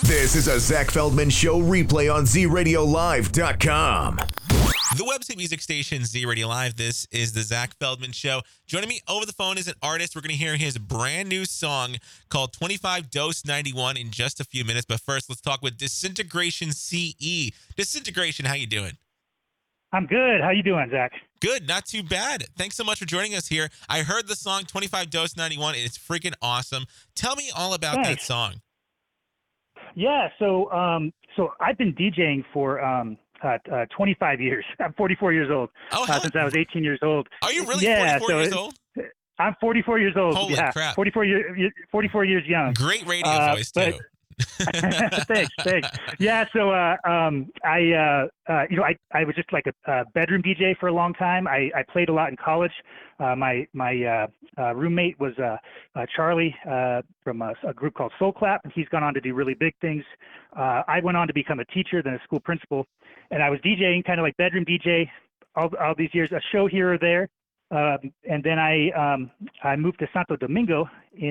This is a Zach Feldman Show replay on ZRadioLive.com. The website music station Z Radio Live. This is the Zach Feldman Show. Joining me over the phone is an artist. We're going to hear his brand new song called 25 Dose 91 in just a few minutes. But first, let's talk with Disintegration CE. Disintegration, how you doing? I'm good. How you doing, Zach? Good, not too bad. Thanks so much for joining us here. I heard the song 25 Dose 91. It's freaking awesome. Tell me all about that song. Yeah, so I've been DJing for 25 years. I'm 44 years old. Since I was 18 years old. Are you really 44 years old? I'm 44 years old. Holy crap. 44 years young. Great radio voice, too. Thanks. Yeah, so I was just like a bedroom DJ for a long time. I played a lot in college. My roommate was Charlie from a group called Soul Clap, and he's gone on to do really big things. I went on to become a teacher, then a school principal, and I was DJing, kind of like bedroom DJ, all these years, a show here or there, and then I moved to Santo Domingo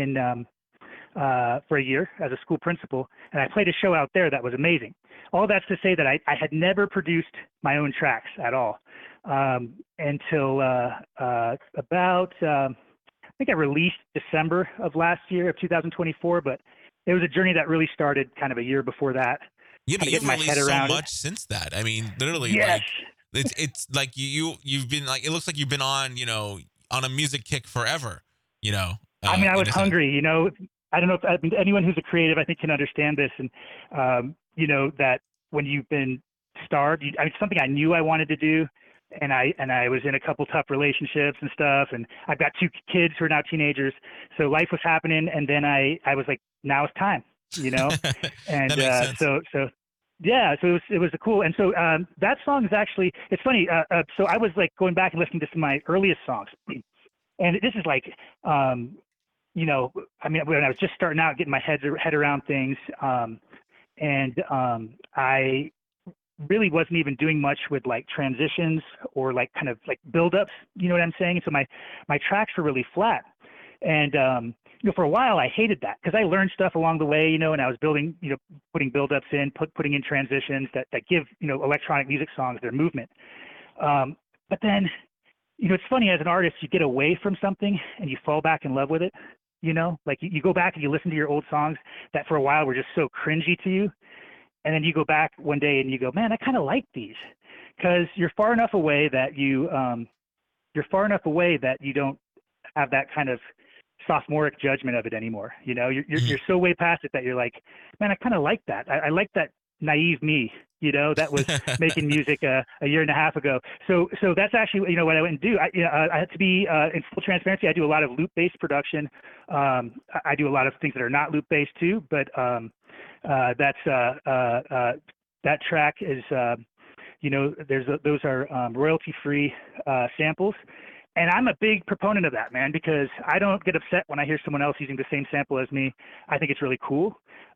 for a year as a school principal, and I played a show out there that was amazing. All that's to say that I had never produced my own tracks at all until about, I think I released December of last year, of 2024, but it was a journey that really started kind of a year before that. Yeah, but you've released so much since that. I mean, literally, yes. Like, it's like you've been like, it looks like you've been on, on a music kick forever, I mean, I was hungry, I don't know if anyone who's a creative, I think, can understand this. And, that when you've been starved, it's something I knew I wanted to do. And I was in a couple tough relationships and stuff. And I've got 2 kids who are now teenagers. So life was happening. And then I was like, now it's time, And so it was a cool. And so that song is actually, it's funny. So I was like going back and listening to some of my earliest songs. And this is like, when I was just starting out, getting my head around things, I really wasn't even doing much with like transitions or like kind of like buildups, you know what I'm saying? And so my tracks were really flat. And, for a while I hated that because I learned stuff along the way, and I was building, putting buildups in, putting in transitions that give, electronic music songs their movement. But then, it's funny, as an artist, you get away from something and you fall back in love with it. Like you go back and you listen to your old songs that for a while were just so cringy to you. And then you go back one day and you go, man, I kind of like these, because you're far enough away that you don't have that kind of sophomoric judgment of it anymore. You're so way past it that you're like, man, I kind of like that. I like that naive me, that was making music a year and a half ago. So that's actually, what I went and do. I had to be in full transparency. I do a lot of loop-based production. I do a lot of things that are not loop-based too, but that track is, those are royalty-free samples. And I'm a big proponent of that, man, because I don't get upset when I hear someone else using the same sample as me. I think it's really cool.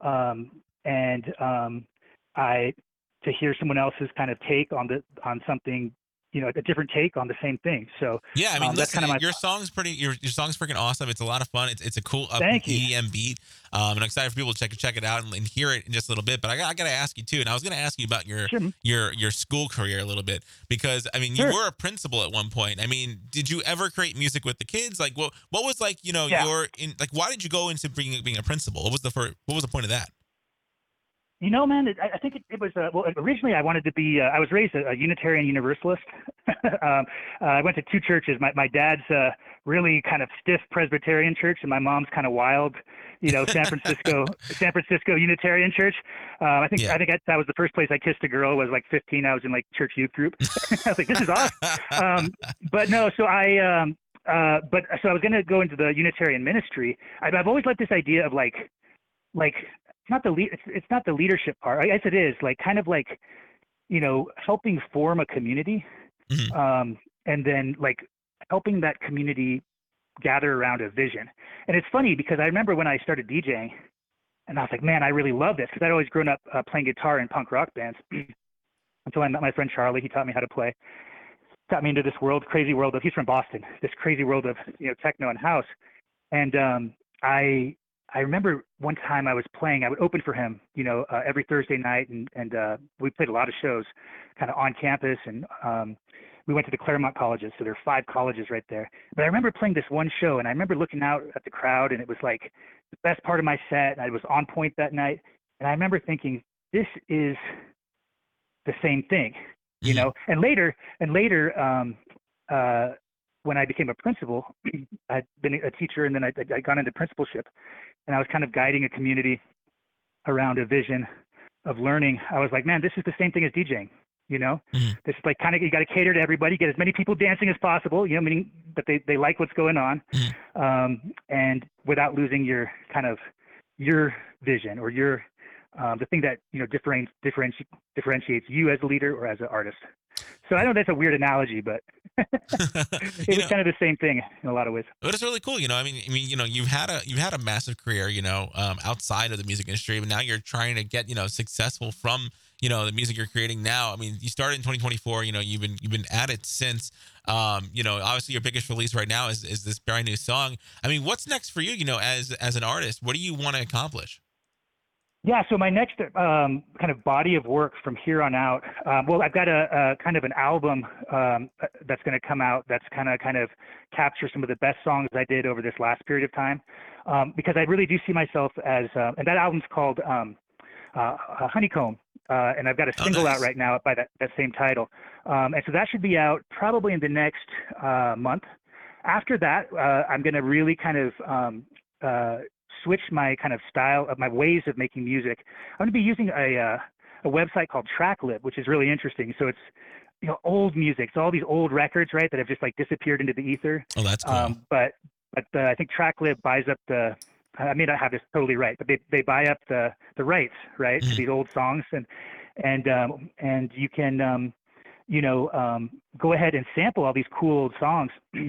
To hear someone else's kind of take on something, a different take on the same thing. So yeah, I mean, that's listen, kind of your song's your song's freaking awesome. It's a lot of fun. It's a cool EDM beat. And I'm excited for people to check it out and hear it in just a little bit. But I got to ask you too, and I was going to ask you about your school career a little bit, because I mean, you were a principal at one point. I mean, did you ever create music with the kids? Like, what was like, why did you go into being a principal? What was the point of that? Man, I think it was, originally I wanted to be, I was raised a Unitarian Universalist. I went to 2 churches. My dad's really kind of stiff Presbyterian church, and my mom's kind of wild, San Francisco Unitarian church. I think that was the first place I kissed a girl. Was like 15. I was in like church youth group. I was like, this is awesome. But no, so I was going to go into the Unitarian ministry. I've always liked this idea of like it's not the leadership part. I guess it is like kind of like, helping form a community, and then like helping that community gather around a vision. And it's funny because I remember when I started DJing, and I was like, man, I really love this, because I'd always grown up playing guitar in punk rock bands until I met my friend Charlie. He taught me how to play, got me into this crazy world of, he's from Boston, this crazy world of, techno and house. And I I remember one time I would open for him, every Thursday night, and we played a lot of shows kind of on campus, and we went to the Claremont colleges, so there are 5 colleges right there. But I remember playing this one show, and I remember looking out at the crowd, and it was like the best part of my set, and I was on point that night. And I remember thinking, this is the same thing, And later, when I became a principal, I'd been a teacher, and then I'd gone into principalship, and I was kind of guiding a community around a vision of learning. I was like, man, this is the same thing as DJing, This is like kind of, you got to cater to everybody, get as many people dancing as possible, meaning that they like what's going on, and without losing your vision or your the thing that differentiates you as a leader or as an artist. So I know that's a weird analogy, but it was kind of the same thing in a lot of ways. But it's really cool, I mean, you've had a massive career, outside of the music industry, but now you're trying to get, successful from, the music you're creating now. I mean, you started in 2024, you've been at it since, obviously your biggest release right now is this brand new song. I mean, what's next for you, as an artist? What do you want to accomplish? Yeah, so my next kind of body of work from here on out, I've got a kind of an album that's going to come out that's kind of capture some of the best songs I did over this last period of time, because I really do see myself as, and that album's called Honeycomb, and I've got a single out right now by that same title, and so that should be out probably in the next month. After that, I'm going to really kind of switch my kind of style of my ways of making music. I'm going to be using a website called Tracklib, which is really interesting. So it's old music, so all these old records, right, that have just like disappeared into the ether. Oh, that's cool. But I think Tracklib buys up I may not have this totally right, but they buy up the rights, right, to these old songs, and you can go ahead and sample all these cool old songs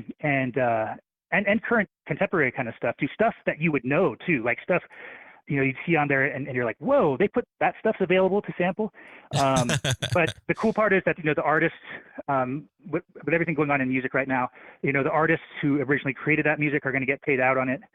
and current contemporary kind of stuff, to stuff that you would know too, like stuff you'd see on there and you're like, whoa, they put that stuff's available to sample. But the cool part is that the artists, with everything going on in music right now, the artists who originally created that music are going to get paid out on it.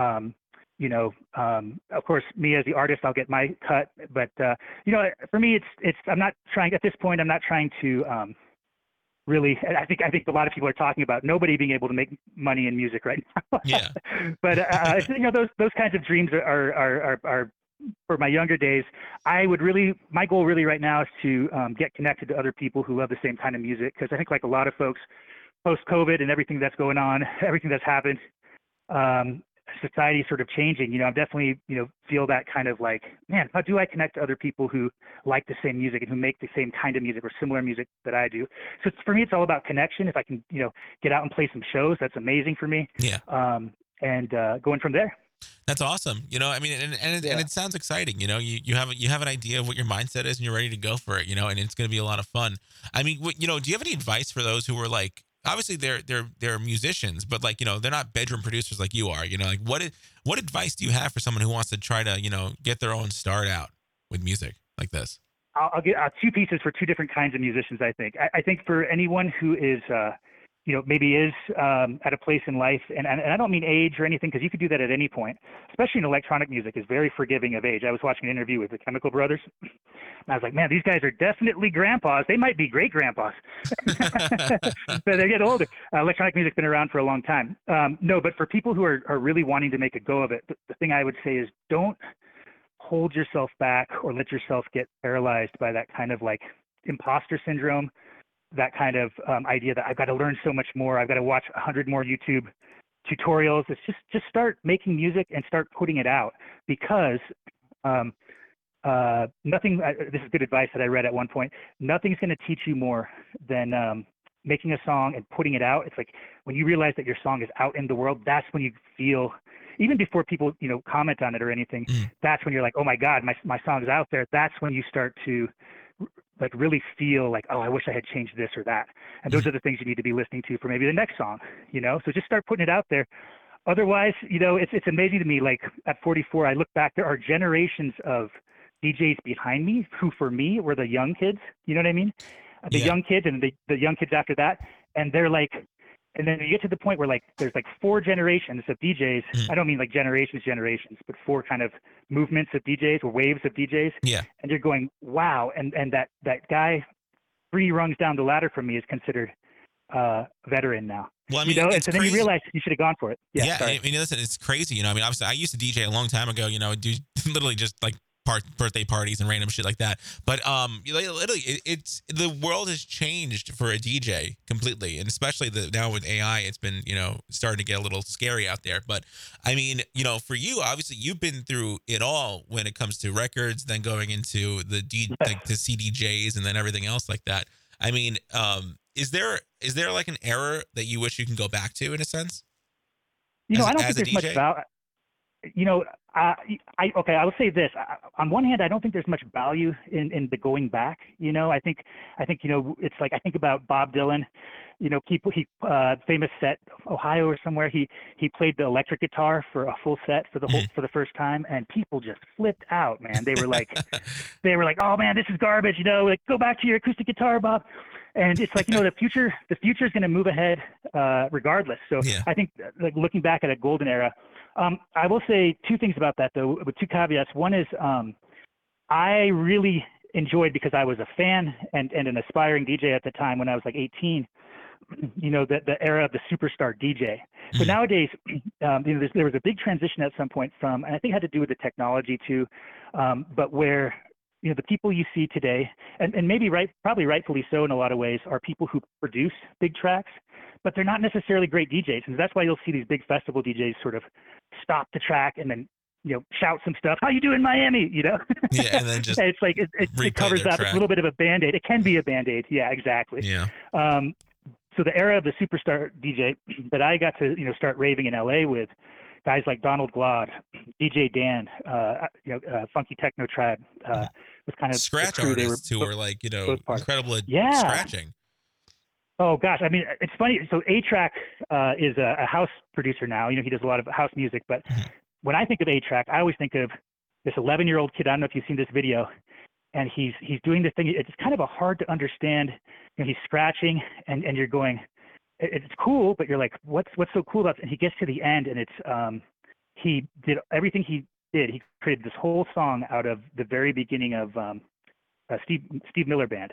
Of course, me as the artist, I'll get my cut, but for me, it's I'm not trying at this point. I'm not trying to really, I think a lot of people are talking about nobody being able to make money in music right now. Yeah. But those kinds of dreams are for my younger days. My goal really right now is to get connected to other people who love the same kind of music, because I think, like a lot of folks, post-COVID and everything that's going on, everything that's happened, society is sort of changing. I'm definitely, feel that kind of like, man, how do I connect to other people who like the same music and who make the same kind of music or similar music that I do? So for me, it's all about connection. If I can, get out and play some shows, that's amazing for me. Yeah. And going from there. That's awesome. I mean, and it sounds exciting. You have an idea of what your mindset is and you're ready to go for it, and it's going to be a lot of fun. I mean, do you have any advice for those who are like, obviously they're musicians, but like, they're not bedroom producers like you are, like what advice do you have for someone who wants to try to, get their own start out with music like this? I'll get 2 pieces for 2 different kinds of musicians. I think for anyone who is, maybe is at a place in life, and I don't mean age or anything, because you could do that at any point, especially in electronic music is very forgiving of age. I was watching an interview with the Chemical Brothers, and I was like, man, these guys are definitely grandpas. They might be great grandpas. But they get older. Electronic music's been around for a long time. No, but for people who are really wanting to make a go of it, the thing I would say is don't hold yourself back or let yourself get paralyzed by that kind of like imposter syndrome, that kind of idea that I've got to learn so much more. I've got to watch 100 more YouTube tutorials. It's just start making music and start putting it out, because nothing, this is good advice that I read at one point, nothing's going to teach you more than making a song and putting it out. It's like when you realize that your song is out in the world, that's when you feel, even before people, comment on it or anything, that's when you're like, oh my God, my song's out there. That's when you start to like really feel like, oh, I wish I had changed this or that. And those are the things you need to be listening to for maybe the next song, so just start putting it out there. Otherwise, it's amazing to me, like at 44, I look back, there are generations of DJs behind me who for me were the young kids, you know what I mean? The young kids and the young kids after that. And they're like, and then you get to the point where like there's like 4 generations of DJs. I don't mean like generations, but 4 kind of movements of DJs or waves of DJs. Yeah. And you're going, wow. And that guy 3 rungs down the ladder from me is considered veteran now. Well, I mean, and so then you realize you should have gone for it. Yeah. I mean, listen, it's crazy. I mean, obviously I used to DJ a long time ago, do literally just like birthday parties and random shit like that. But literally, it's the world has changed for a DJ completely, and especially now with AI, it's been starting to get a little scary out there. But I mean, for you, obviously, you've been through it all when it comes to records, then going into the CDJs, and then everything else like that. I mean, is there like an era that you wish you can go back to in a sense? I don't think there's much value. I will say this. On one hand, I don't think there's much value in the going back. I think it's like I think about Bob Dylan. He famous set, Ohio or somewhere. He played the electric guitar for a full set for the first time, and people just flipped out, man. They were like, oh man, this is garbage. Like go back to your acoustic guitar, Bob. And it's like, the future is going to move ahead regardless. So yeah. I think like looking back at a golden era. I will say 2 things about that, though, with 2 caveats. One is I really enjoyed, because I was a fan and an aspiring DJ at the time when I was like 18, the era of the superstar DJ. So nowadays, there was a big transition at some point from, and I think it had to do with the technology too, but where the people you see today, and maybe probably rightfully so in a lot of ways, are people who produce big tracks, but they're not necessarily great DJs. And that's why you'll see these big festival DJs sort of stop the track and then, shout some stuff. How you doing, Miami? Yeah, and then just it's like it covers up. It's a little bit of a Band-Aid. It can be a Band-Aid. Yeah, exactly. Yeah. So the era of the superstar DJ that I got to, start raving in LA with, guys like Donald Glaude, DJ Dan, Funky Techno Tribe, was kind of scratch artists who were like, incredible at scratching. Oh gosh, I mean, it's funny. So A-Trak is a house producer now. He does a lot of house music. But when I think of A-Trak, I always think of this 11-year-old kid. I don't know if you've seen this video, and he's doing this thing. It's kind of a hard to understand. He's scratching, and you're going, it's cool, but you're like, what's so cool about it? And he gets to the end, and it's he did everything he did. He created this whole song out of the very beginning of Steve Miller Band.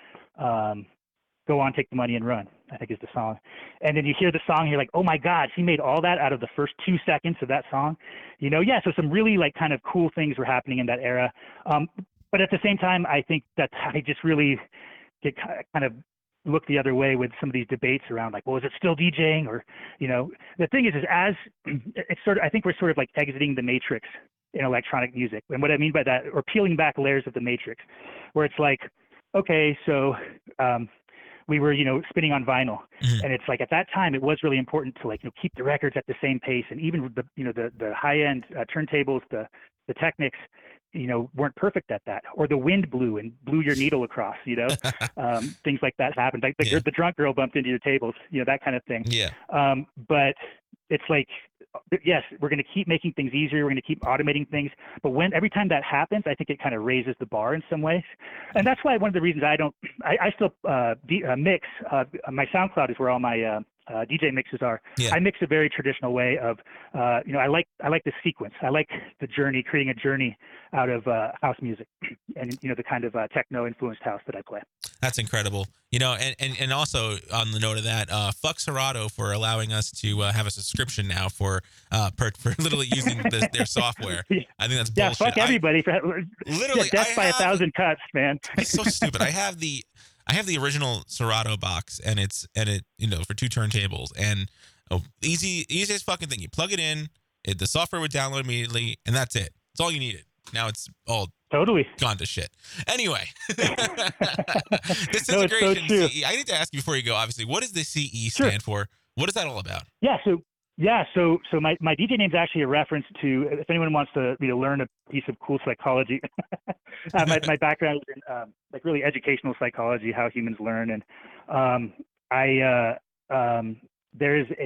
Go on, take the money and run, I think is the song. And then you hear the song, and you're like, oh my God, he made all that out of the first 2 seconds of that song. So some really like kind of cool things were happening in that era. But at the same time, I think that I just really get kind of look the other way with some of these debates around like, well, is it still DJing? Or, the thing is as it's sort of, I think we're sort of like exiting the matrix in electronic music. And what I mean by that, or peeling back layers of the matrix, where it's like, okay, so, we were, spinning on vinyl, and it's like at that time it was really important to like keep the records at the same pace, and even the high end turntables, the Technics, weren't perfect at that, or the wind blew and blew your needle across, things like that happened. Like the drunk girl bumped into your tables, that kind of thing. Yeah. But it's like, yes, we're going to keep making things easier. We're going to keep automating things. But every time that happens, I think it kind of raises the bar in some ways. And that's why one of the reasons I still mix. My SoundCloud is where all my DJ mixes are. Yeah. I mix a very traditional way of, I like the sequence. I like the journey, creating a journey out of house music and, the kind of techno influenced house that I play. That's incredible. And also on the note of that, fuck Serato for allowing us to have a subscription now for literally using their software. Yeah. I think that's bullshit. Yeah, fuck everybody for literally death by 1,000 cuts, man. It's so stupid. I have the original Serato box, and it for 2 turntables, and easiest fucking thing. You plug it in, the software would download immediately, and that's it. That's all you needed. Now it's all totally gone to shit. Anyway, this is a great CE. I need to ask you before you go. Obviously, what does the CE stand for? What is that all about? So my DJ name is actually a reference to, if anyone wants to learn a piece of cool psychology. My background is in like really educational psychology, how humans learn, and there is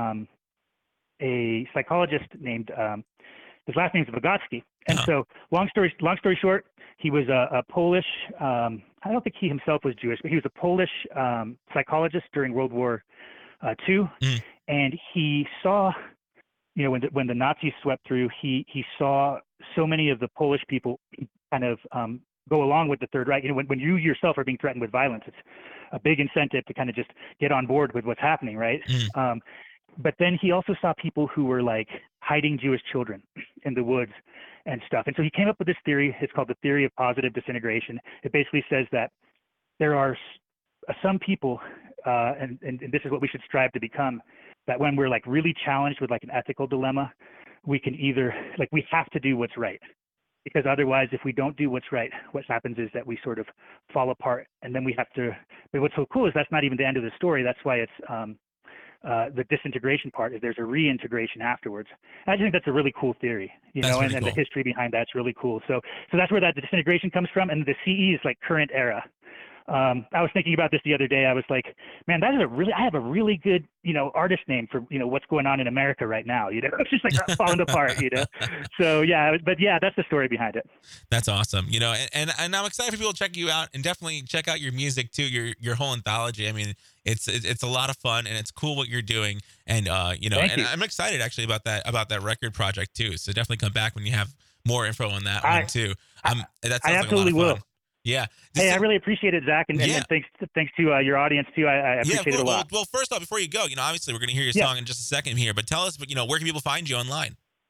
a psychologist named his last name is Vygotsky, and so long story short, he was a Polish. I don't think he himself was Jewish, but he was a Polish psychologist during World War too. And he saw, when the Nazis swept through, he saw so many of the Polish people kind of go along with the Third Reich. When you yourself are being threatened with violence, it's a big incentive to kind of just get on board with what's happening, right? But then he also saw people who were like hiding Jewish children in the woods and stuff. And so he came up with this theory. It's called the theory of positive disintegration. It basically says that there are some people, and this is what we should strive to become, that when we're like really challenged with like an ethical dilemma, we can either, like, we have to do what's right. Because otherwise, if we don't do what's right, what happens is that we sort of fall apart, and then we have to. But what's so cool is that's not even the end of the story. That's why it's the disintegration part. Is there's a reintegration afterwards. And I just think that's a really cool theory, and the history behind that's really cool. So that's where that disintegration comes from, and the CE is like current era. I was thinking about this the other day. I was like, man, I have a really good, artist name for, what's going on in America right now, it's just like falling apart, So that's the story behind it. That's awesome. And I'm excited for people to check you out, and definitely check out your music too, your whole anthology. I mean, it's a lot of fun, and it's cool what you're doing. And, and I'm excited actually about that record project too. So definitely come back when you have more info on that one too. That sounds I absolutely like a lot of fun. will. Yeah. Hey, I really appreciate it, Zach, and thanks to your audience too. I appreciate it a lot. Well, first off, before you go, obviously we're going to hear your song in just a second here, but tell us, where can people find you online?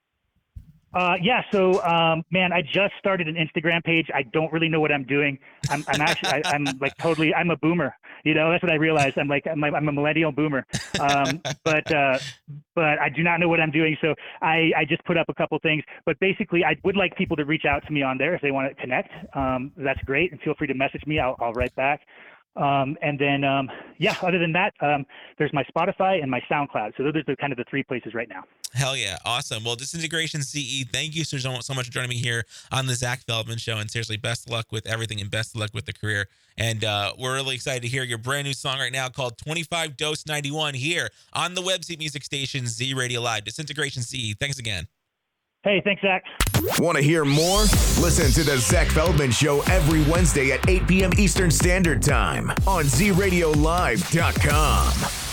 So, man, I just started an Instagram page. I don't really know what I'm doing. I'm actually, I'm like totally, I'm a boomer. That's what I realized. I'm a millennial boomer. But I do not know what I'm doing. So I just put up a couple things, but basically I would like people to reach out to me on there if they want to connect. That's great. And feel free to message me. I'll write back. And then, other than that, there's my Spotify and my SoundCloud. So those are kind of the three places right now. Hell yeah. Awesome. Well, Disintegration CE, thank you so much for joining me here on the Zach Feldman Show. And seriously, best of luck with everything and best of luck with the career. And we're really excited to hear your brand new song right now called 25 Dose 91 here on the Webseat Music Station, Z Radio Live. Disintegration CE. Thanks again. Hey, thanks, Zach. Want to hear more? Listen to the Zach Feldman Show every Wednesday at 8 p.m. Eastern Standard Time on ZRadioLive.com.